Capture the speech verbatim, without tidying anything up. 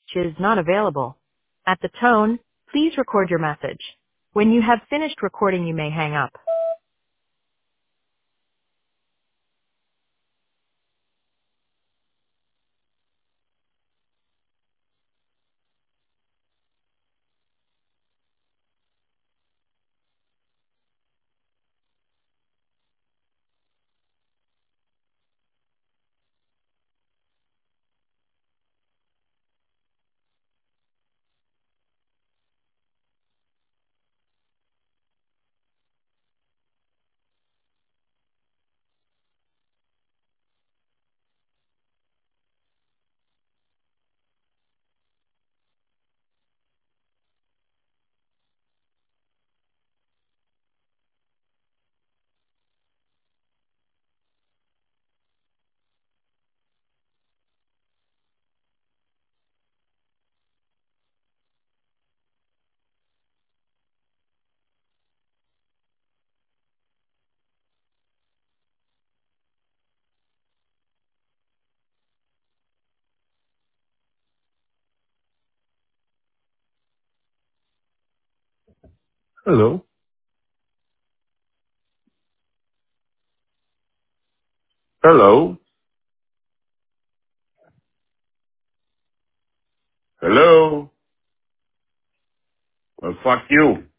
is not available. At the tone, please record your message. When you have finished recording, you may hang up. Hello. Hello. Hello. Well, fuck you.